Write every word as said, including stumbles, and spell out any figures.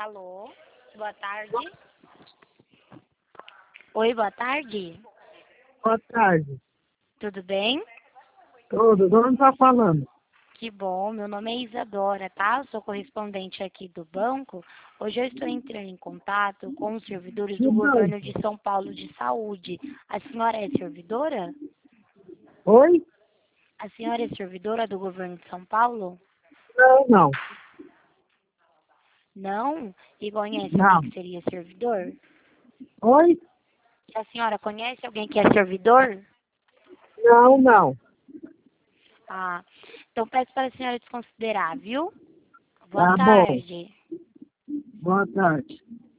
Alô, boa tarde. Oi, boa tarde. Boa tarde. Tudo bem? Tudo. De onde está falando? Que bom, meu nome é Isadora, tá? Eu sou correspondente aqui do banco. Hoje eu estou entrando em contato com os servidores Que do governo banco? de São Paulo de Saúde. A senhora é servidora? Oi? A senhora é servidora do governo de São Paulo? Não, não. Não? E conhece alguém Não. que seria servidor? Oi? A senhora conhece alguém que é servidor? Não, não. Ah, então peço para a senhora desconsiderar, viu? Boa Tá bom. tarde. Boa tarde.